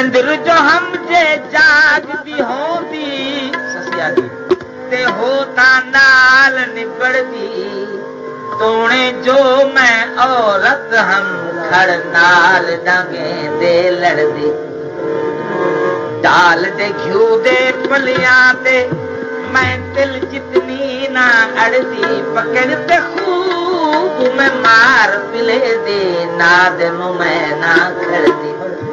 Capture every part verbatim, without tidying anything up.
निंद्र जो हमजे जाग दी होंदी ससिया दी ते होता नाल निबड़ दी तोणे जो मैं औरत हम खड़ नाल डांगे दे लड़दी डाल दे घ्यू दे पलियां दे मैं दिल जितनी ना अड़दी पकड़ते खूब मैं मार पिले दे नाद नु मैं ना खड़दी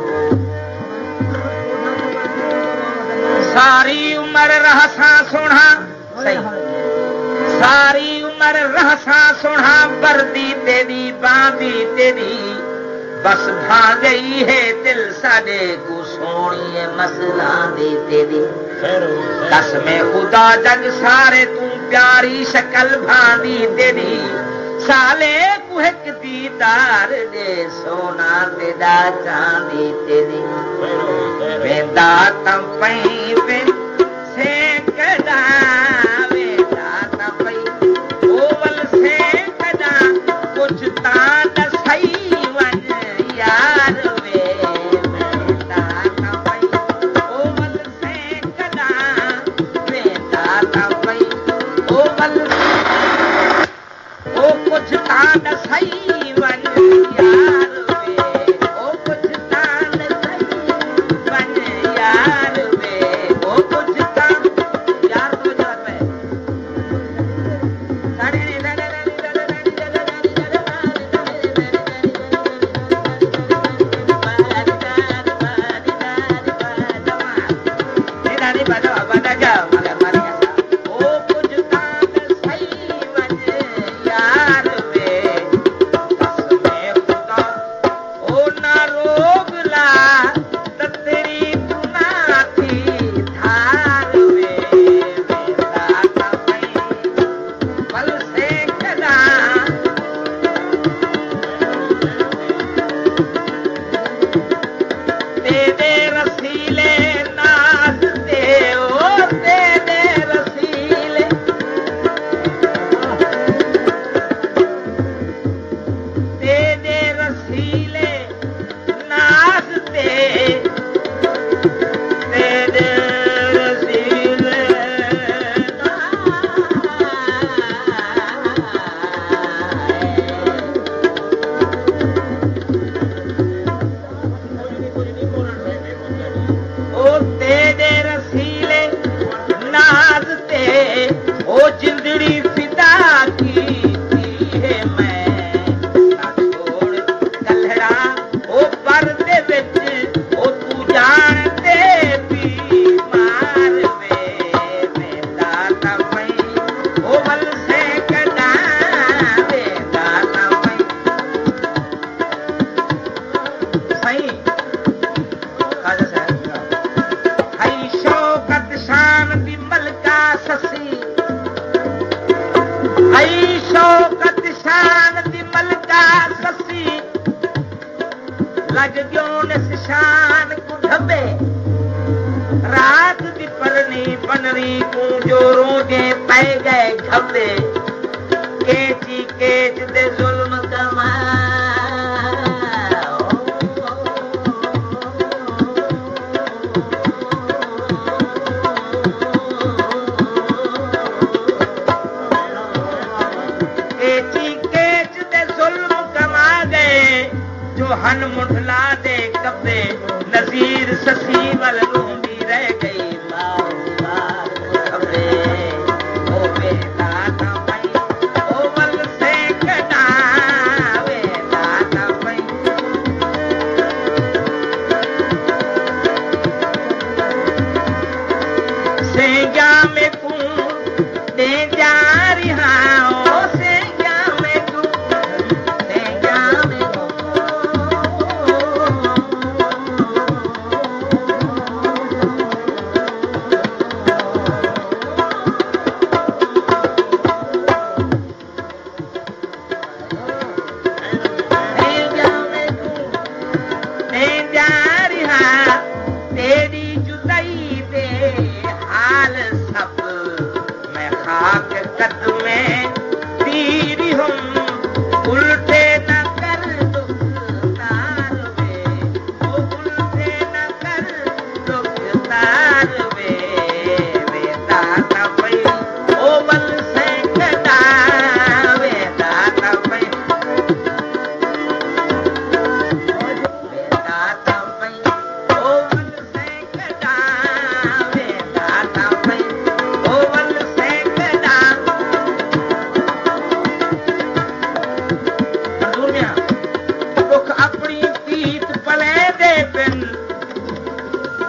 सारी उम्र रहसा सुना सही सारी उम्र रहसा सुना वर्दी तेरी बांदी तेरी बस भा गई है दिल साडे को सोनी मसला दी तेरी कसमे खुदा जग सारे तू प्यारी शक्ल भांदी तेरी साले कुहक दीदार दे सोना तेरा चांदी तेरी वेंदा तम पई वे सेकदा वेंदा तम पई ओवल सेकदा कुछ तां दसई वन यार वे वेंदा तम पई ओवल सेकदा वेंदा तम पई ओवल ओ कुछ तां दसई वन यार वे ओ कुछ तां दसई वन यार वे ओ कुछ तां यार तो जगत पे साड़ी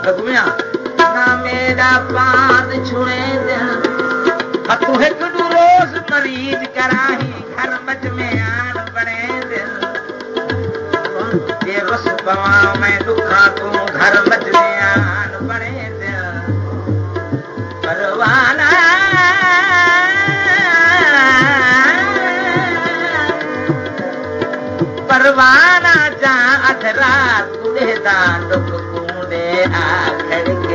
रघुमिया ना मेरा पाद छुड़े दिल तू एक दू रोज मरीज कराही घर मच में आन बने दिल ये रुस पवा मैं दुखा तू घर मच में आन बने दिल परवाना परवाना जा अधरा तुझे दान दुख कूदे आखड़ के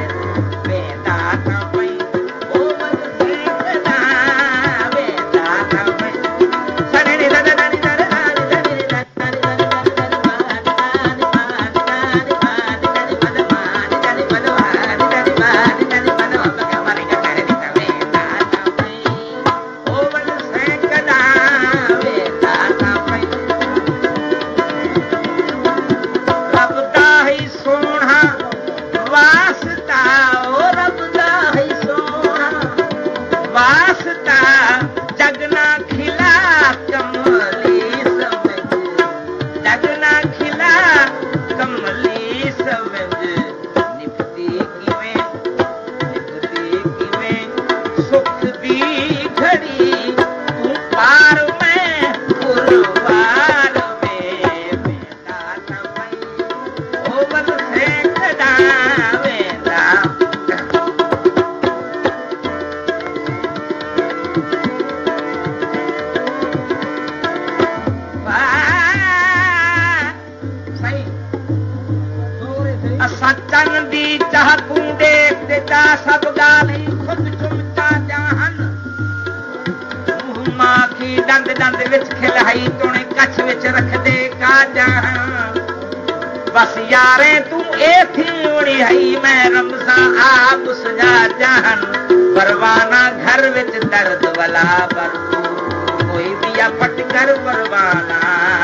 बस यारे तू ए थी उड़ी हई मैं रमसा आप सुझा जहन परवाना घर विच दर्द वाला भरपूर कोई दिया पटकर परवाना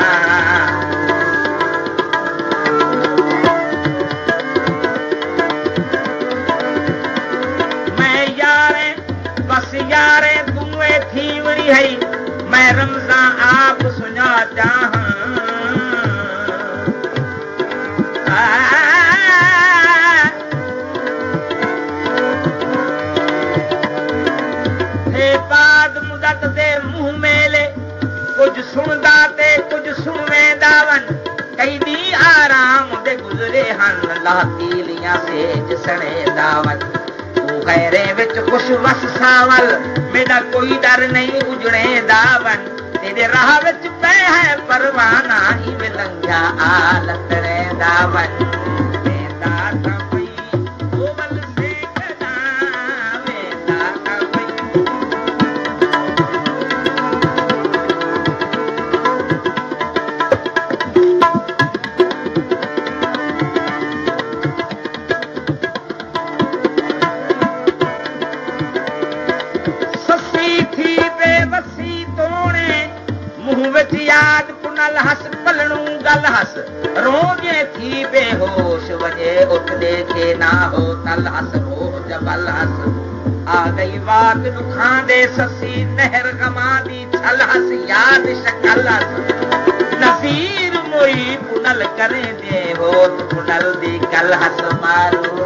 मैं यारे बस यारे तू ए थी उड़ी हई मैं रमसा आप सुझा जहन कुछ सुनदा ते कुछ सुनवेंदा वन कई दी आराम दे गुजरे हन लातीलियां से जिसने दावन तू गैरे विच खुश वस सावल मेरा कोई डर नहीं उजड़े दावन तेरे राह विच पै है परवाना ही लंघा आलत रे दावन याद पुनल हस पलनू गल हस रोजे थी बेहोश वजे उठ देखे ना हो तल हस रो जबल हस आ गई बात दुखां दे ससी नहर गमा दी छल हस याद शकल हस नसीर मोई पुनल करे दे हो पुनल दी गल हस मारू